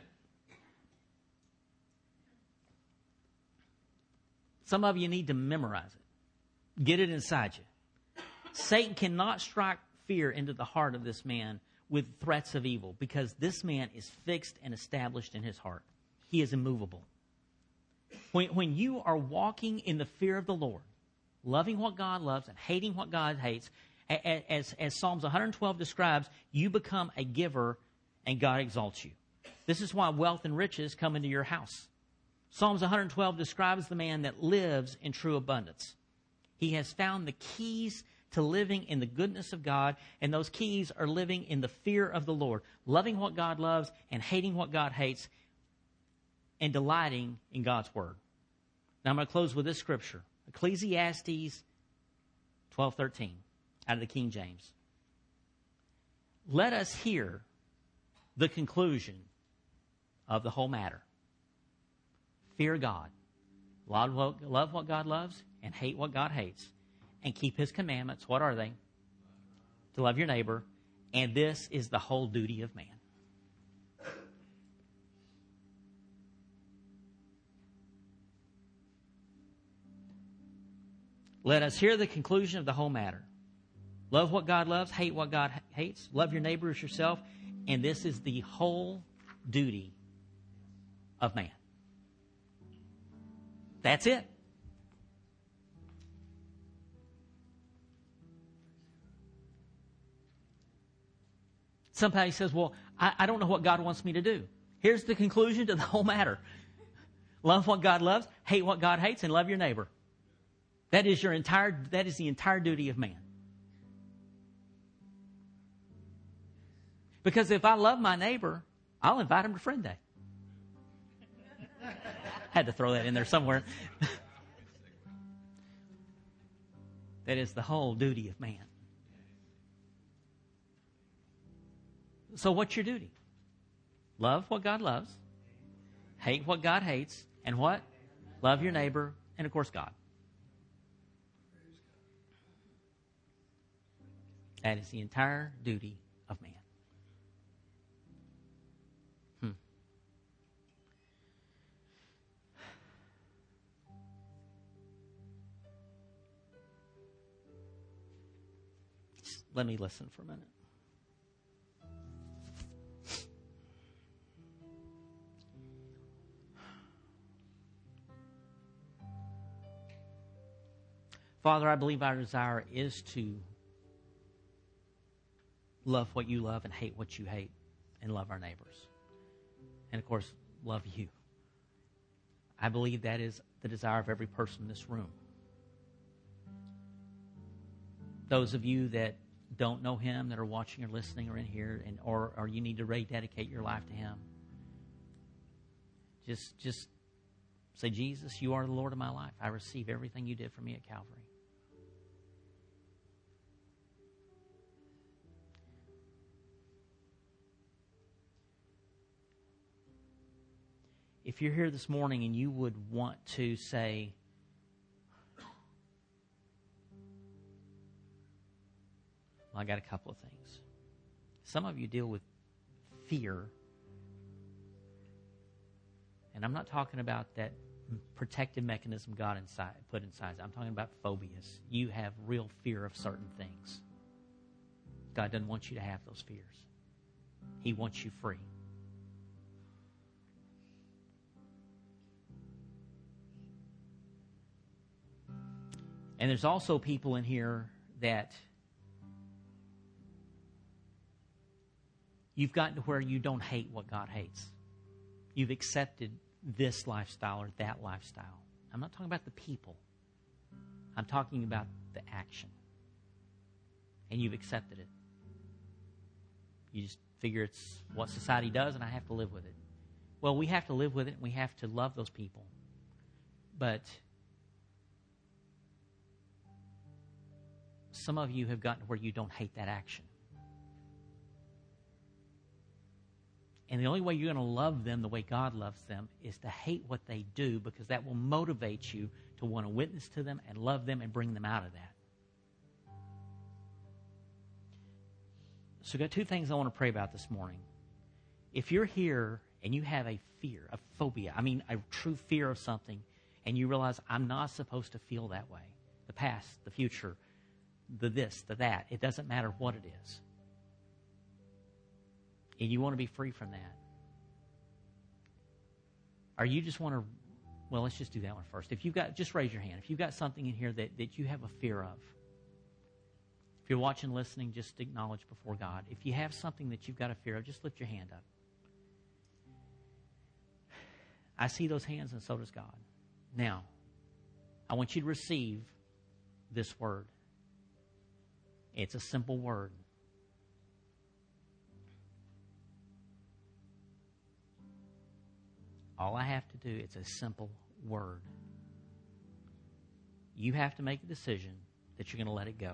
Some of you need to memorize it. Get it inside you. Satan cannot strike fear into the heart of this man with threats of evil, because this man is fixed and established in his heart. He is immovable. When, when you are walking in the fear of the Lord, loving what God loves and hating what God hates, as, as Psalms one twelve describes, you become a giver and God exalts you. This is why wealth and riches come into your house. Psalms one twelve describes the man that lives in true abundance. He has found the keys to living in the goodness of God, and those keys are living in the fear of the Lord, loving what God loves and hating what God hates, and delighting in God's word. Now I'm going to close with this scripture, Ecclesiastes twelve thirteen, out of the King James. Let us hear the conclusion of the whole matter. Fear God. Love what God loves, and hate what God hates and keep His commandments. What are they? To love your neighbor. And this is the whole duty of man. Let us hear the conclusion of the whole matter. Love what God loves, hate what God hates, love your neighbor as yourself, and this is the whole duty of man. That's it. Somebody says, well, I, I don't know what God wants me to do. Here's the conclusion to the whole matter. Love what God loves, hate what God hates, and love your neighbor. That is your entire, that is the entire duty of man. Because if I love my neighbor, I'll invite him to Friend Day. Had to throw that in there somewhere. That is the whole duty of man. So what's your duty? Love what God loves, hate what God hates, and what? Love your neighbor, and of course God. That is the entire duty of man. Hmm. Just let me listen for a minute. Father, I believe our desire is to love what you love and hate what you hate, and love our neighbors. And of course, love you. I believe that is the desire of every person in this room. Those of you that don't know Him, that are watching or listening or in here, and or, or you need to rededicate your life to Him, just, just say, Jesus, you are the Lord of my life. I receive everything you did for me at Calvary. If you're here this morning and you would want to say, well, I got a couple of things. Some of you deal with fear. And I'm not talking about that protective mechanism God inside put inside. I'm talking about phobias. You have real fear of certain things. God doesn't want you to have those fears. He wants you free. And there's also people in here that you've gotten to where you don't hate what God hates. You've accepted this lifestyle or that lifestyle. I'm not talking about the people. I'm talking about the action. And you've accepted it. You just figure it's what society does and I have to live with it. Well, we have to live with it and we have to love those people. But some of you have gotten to where you don't hate that action. And the only way you're going to love them the way God loves them is to hate what they do, because that will motivate you to want to witness to them and love them and bring them out of that. So I've got two things I want to pray about this morning. If you're here and you have a fear, a phobia, I mean a true fear of something, and you realize I'm not supposed to feel that way, the past, the future, the this, the that, it doesn't matter what it is. And you want to be free from that. Or you just want to, well, let's just do that one first. If you've got, just raise your hand. If you've got something in here that, that you have a fear of, if you're watching, listening, just acknowledge before God. If you have something that you've got a fear of, just lift your hand up. I see those hands, and so does God. Now, I want you to receive this word. It's a simple word. All I have to do, it's a simple word. You have to make a decision that you're going to let it go.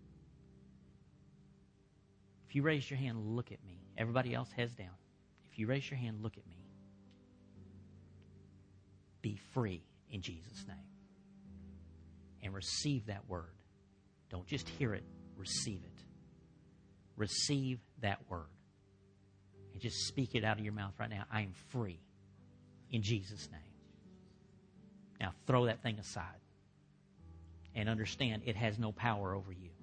If you raise your hand, look at me. Everybody else, heads down. If you raise your hand, look at me. Be free in Jesus' name. and receive that word. Don't just hear it, receive it. Receive that word. And just speak it out of your mouth right now. I am free in Jesus' name. Now throw that thing aside and understand it has no power over you.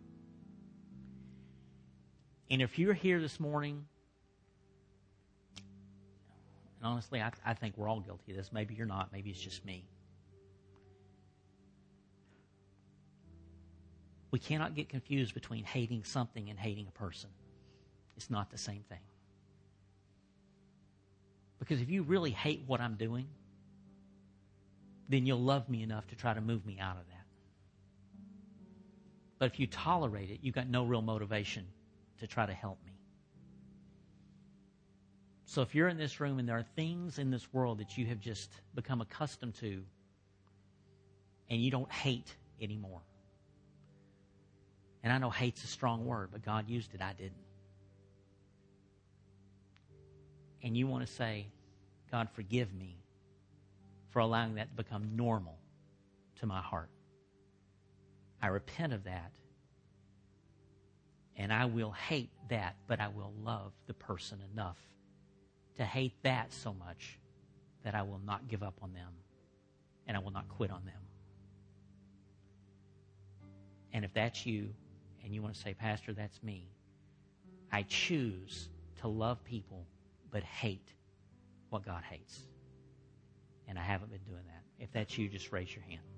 And if you're here this morning, and honestly, I, I think we're all guilty of this. Maybe you're not. Maybe it's just me. We cannot get confused between hating something and hating a person. It's not the same thing. Because if you really hate what I'm doing, then you'll love me enough to try to move me out of that. But if you tolerate it, you've got no real motivation to try to help me. So if you're in this room and there are things in this world that you have just become accustomed to and you don't hate anymore. And I know hate's a strong word, but God used it, I didn't. And you want to say, God, forgive me for allowing that to become normal to my heart. I repent of that. And I will hate that, but I will love the person enough to hate that so much that I will not give up on them and I will not quit on them. And if that's you and you want to say, Pastor, that's me, I choose to love people but hate what God hates. And I haven't been doing that. If that's you, just raise your hand.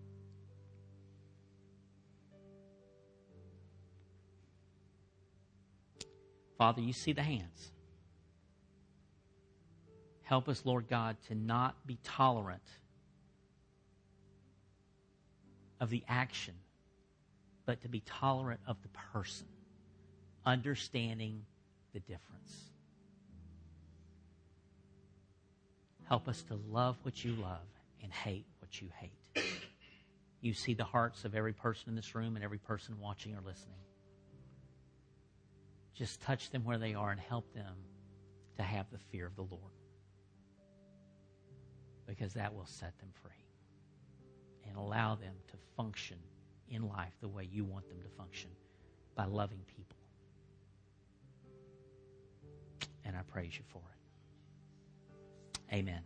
Father, you see the hands. Help us, Lord God, to not be tolerant of the action, but to be tolerant of the person, understanding the difference. Help us to love what you love and hate what you hate. You see the hearts of every person in this room and every person watching or listening. Just touch them where they are and help them to have the fear of the Lord. Because that will set them free and allow them to function in life the way you want them to function, by loving people. And I praise you for it. Amen.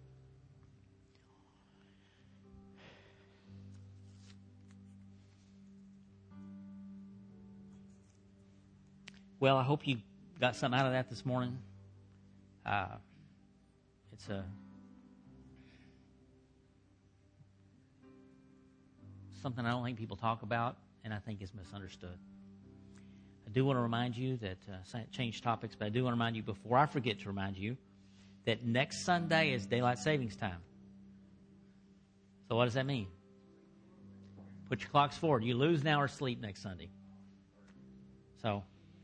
Well, I hope you got something out of that this morning. Uh, it's a something I don't think people talk about, and I think is misunderstood. I do want to remind you that, uh, change topics, but I do want to remind you before I forget to remind you that next Sunday is Daylight Savings Time. So what does that mean? Put your clocks forward. You lose an hour's sleep next Sunday. So,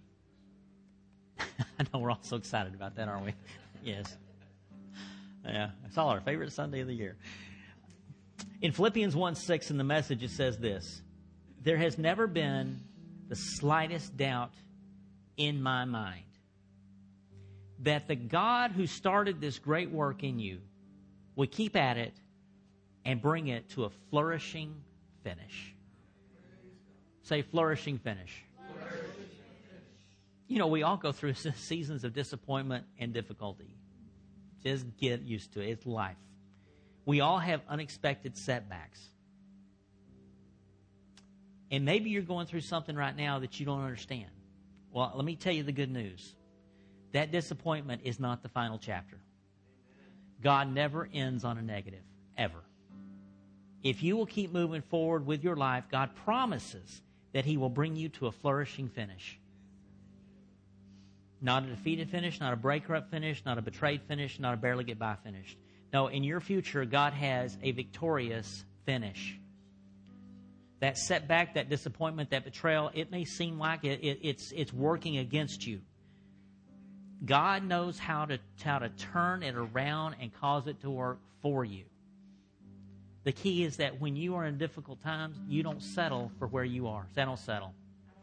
I know we're all so excited about that, aren't we? Yes. Yeah, it's all our favorite Sunday of the year. In Philippians one six in the Message, it says this: there has never been the slightest doubt in my mind that the God who started this great work in you will keep at it and bring it to a flourishing finish. Say flourishing finish. Flourishing finish. You know, we all go through seasons of disappointment and difficulty. Just get used to it. It's life. We all have unexpected setbacks. And maybe you're going through something right now that you don't understand. Well, let me tell you the good news. That disappointment is not the final chapter. God never ends on a negative, ever. If you will keep moving forward with your life, God promises that He will bring you to a flourishing finish. Not a defeated finish, not a breaker-up finish, not a betrayed finish, not a barely get by finish. No, in your future, God has a victorious finish. That setback, that disappointment, that betrayal, it may seem like it, it, it's, it's working against you. God knows how to, how to turn it around and cause it to work for you. The key is that when you are in difficult times, you don't settle for where you are. Say, I don't settle.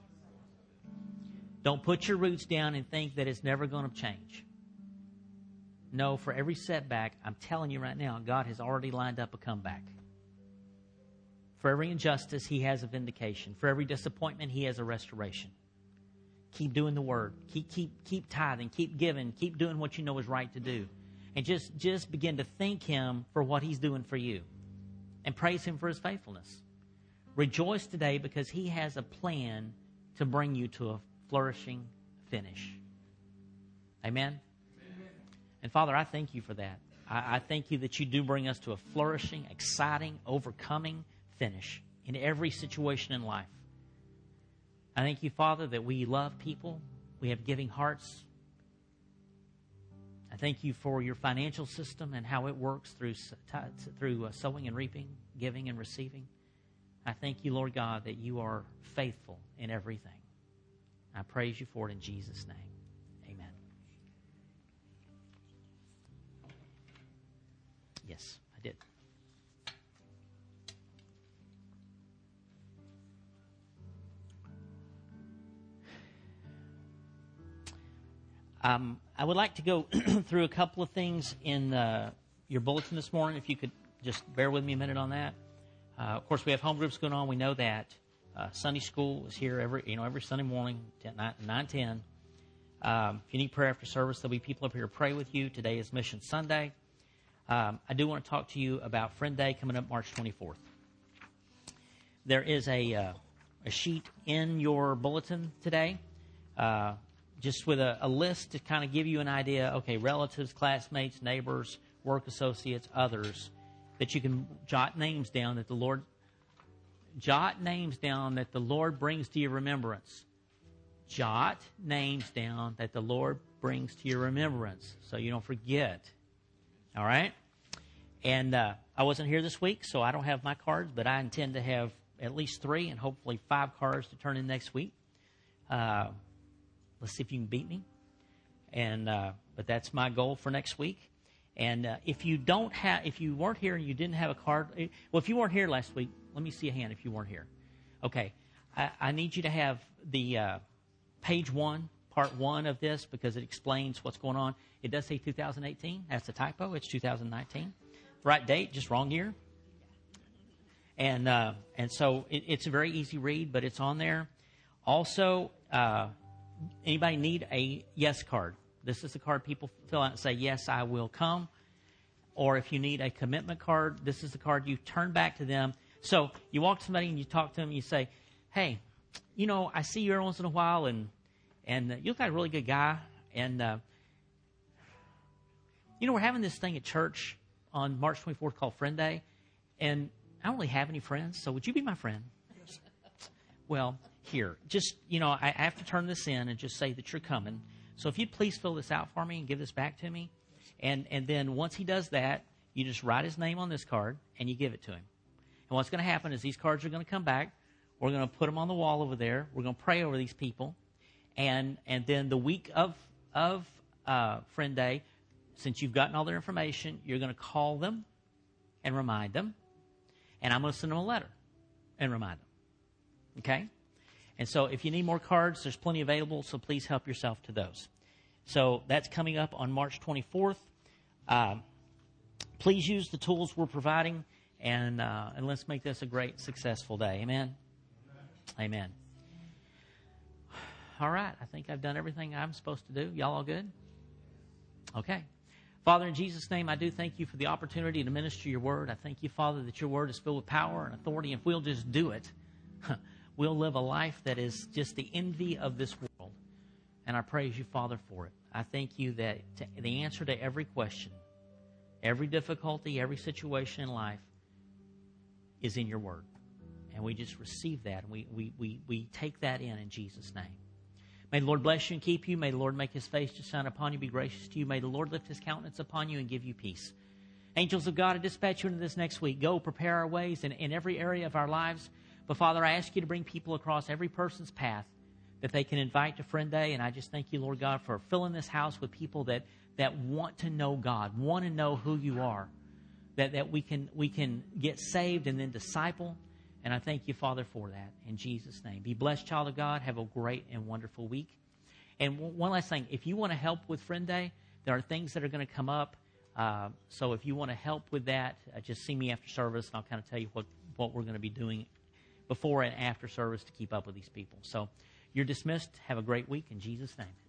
Don't put your roots down and think that it's never going to change. No, for every setback, I'm telling you right now, God has already lined up a comeback. For every injustice, He has a vindication. For every disappointment, He has a restoration. Keep doing the Word. Keep keep keep tithing. Keep giving. Keep doing what you know is right to do. And just, just begin to thank Him for what He's doing for you. And praise Him for His faithfulness. Rejoice today because He has a plan to bring you to a flourishing finish. Amen? Amen. And Father, I thank You for that. I, I thank You that You do bring us to a flourishing, exciting, overcoming finish in every situation in life. I thank You, Father, that we love people. We have giving hearts. I thank You for Your financial system and how it works through through uh, sowing and reaping, giving and receiving. I thank You, Lord God, that You are faithful in everything. I praise You for it in Jesus' name. Amen. Yes, I did. Um, I would like to go through a couple of things in uh, your bulletin this morning. If you could just bear with me a minute on that. Uh, of course, we have home groups going on. We know that. Uh, Sunday school is here every you know every Sunday morning at nine ten. Um, if you need prayer after service, there'll be people up here to pray with you. Today is Mission Sunday. Um, I do want to talk to you about Friend Day coming up March twenty-fourth. There is a uh, a sheet in your bulletin today. Uh, just with a, a list to kind of give you an idea, okay, relatives, classmates, neighbors, work associates, others, that you can jot names down that the Lord, jot names down that the Lord brings to your remembrance. Jot names down that the Lord brings to your remembrance so you don't forget. All right? And uh, I wasn't here this week, so I don't have my cards, but I intend to have at least three and hopefully five cards to turn in next week. Uh, Let's see if you can beat me. And uh, but that's my goal for next week. And uh, if you don't have, if you weren't here and you didn't have a card, well, if you weren't here last week, let me see a hand. If you weren't here, okay, I, I need you to have the uh, page one, part one of this because it explains what's going on. It does say two thousand eighteen. That's a typo. It's two thousand nineteen. Right date, just wrong year. And uh, and so it, it's a very easy read, but it's on there. Also. Uh, Anybody need a yes card? This is the card people fill out and say, yes, I will come. Or if you need a commitment card, this is the card you turn back to them. So you walk to somebody and you talk to them and you say, hey, you know, I see you every once in a while and and you look like a really good guy. And, uh, you know, we're having this thing at church on March twenty-fourth called Friend Day. And I don't really have any friends, so would you be my friend? Well, here, just, you know, I have to turn this in and just say that you're coming. So if you'd please fill this out for me and give this back to me. And and then once he does that, you just write his name on this card and you give it to him. And what's going to happen is these cards are going to come back. We're going to put them on the wall over there. We're going to pray over these people. And and then the week of, of uh, Friend Day, since you've gotten all their information, you're going to call them and remind them. And I'm going to send them a letter and remind them. Okay? And so if you need more cards, there's plenty available, so please help yourself to those. So that's coming up on March twenty-fourth. Um, please use the tools we're providing, and uh, and let's make this a great, successful day. Amen? Amen? Amen. All right. I think I've done everything I'm supposed to do. Y'all all good? Okay. Father, in Jesus' name, I do thank you for the opportunity to minister your word. I thank you, Father, that your word is filled with power and authority. If we'll just do it, we'll live a life that is just the envy of this world. And I praise you, Father, for it. I thank you that the answer to every question, every difficulty, every situation in life is in your word. And we just receive that, and we, we, we, we take that in in Jesus' name. May the Lord bless you and keep you. May the Lord make his face to shine upon you, be gracious to you. May the Lord lift his countenance upon you and give you peace. Angels of God, I dispatch you into this next week. Go prepare our ways in, in every area of our lives. But, Father, I ask you to bring people across every person's path that they can invite to Friend Day. And I just thank you, Lord God, for filling this house with people that, that want to know God, want to know who you are, that, that we can we can get saved and then disciple. And I thank you, Father, for that. In Jesus' name. Be blessed, child of God. Have a great and wonderful week. And one last thing. If you want to help with Friend Day, there are things that are going to come up. Uh, so if you want to help with that, uh, just see me after service, and I'll kind of tell you what what we're going to be doing before and after service to keep up with these people. So you're dismissed. Have a great week in Jesus' name.